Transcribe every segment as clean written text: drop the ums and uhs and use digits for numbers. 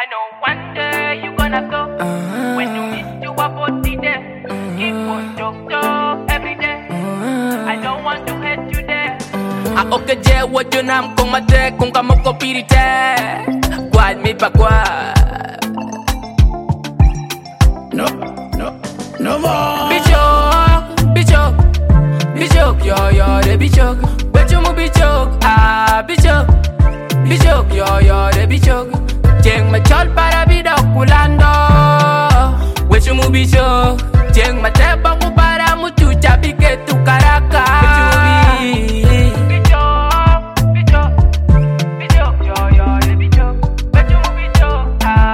I know one day you gonna go. When you meet you a body there. Keep on talk every day. I don't want to hate you there. Aoke je wojo nam kong mate kong kamoko pirite. Kwad mi pa kwad. No more. Bichok, yo, de bichok. Wecho mu bichok, bichok, yo, de bichok. Jeng ma chol para bidok pulando. Wecho mu bichok. Jeng ma tepa mu para mu chucha bike tu karaka. Wecho mu Bichok, yo, de bichok. Wecho mu bichok,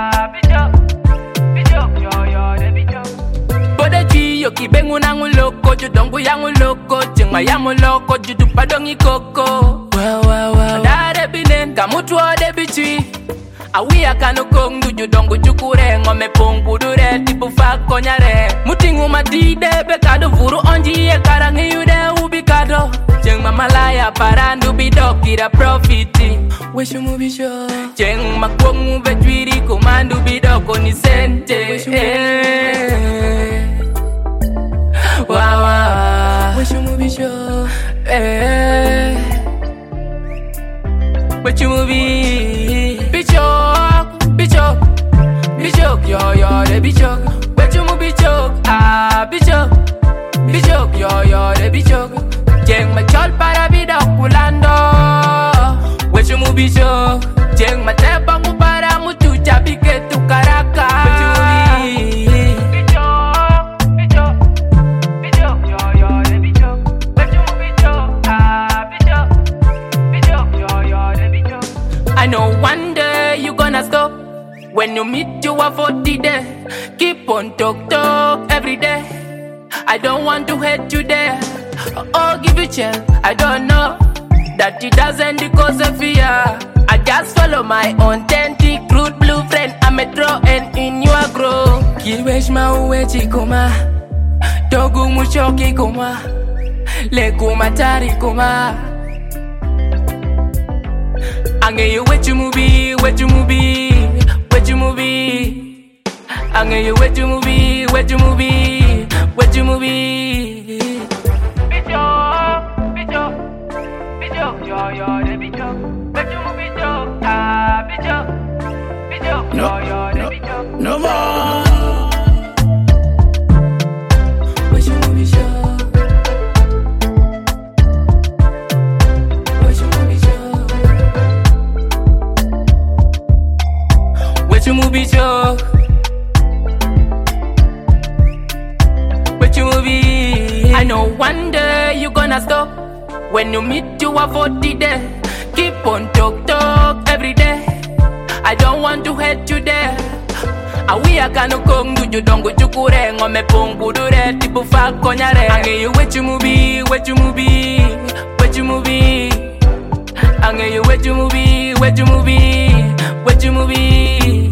bichok, yo, de bichok. Bode chiyo kibengu nangu loko. Judongu yangu loko. Jeng ma yangu loko. Judu padongi koko. Wow. Dare binen kamutu ode bichi. Awia kanu kong du judongu chukure. Ngome pongpu dure tipu fako nyare. Mutingu matide bekado furu onji ye karangi yude ubikado. Jeng mamalaya parandu bidok kira profiti. Weshu mu bisho. Jeng makwongu bejwiri kumandu bidoko ni sente. Wow. Weshu mu bisho. Weshu mu Bichok, yo, de bichok. Wecho mu bichok, bichok, yo, de bichok. Jeng ma chol para bidok pulando. Wecho mu bichok. Jeng ma tepa mu para mu chucha bike tu karaka. Wecho mu Bichok, yo, de bichok. Wecho mu bichok, bichok, yo, de bichok. I know one day you gonna stop. When you meet you a 40 day. Keep on talk every day. I don't want to hate you there. Oh, give you chance. I don't know that it doesn't cause a fear. I just follow my authentic root blueprint. I'm a draw and in your grow. Kilwesh ma uwechi kuma. Dogu mushoki kuma. Leku matari kuma. Ange you wechu mubi. Wechu mu be? Ange you wechu mu be? Bichok, yo, de bichok. Wecho mu bichok, bichok, yo, de bichok. No more. Wechu mu bichok. Wechu mu bichok. Wechu mu bichok. I know one day you gonna stop. When you meet you a 40 day. Keep on talk every day. I don't want to hate you there. Awia kanu kong du judongu chukure. Ngome pongpu dure tipu fako nyare. Ange you wechu mu be? Ange you wechu mu be?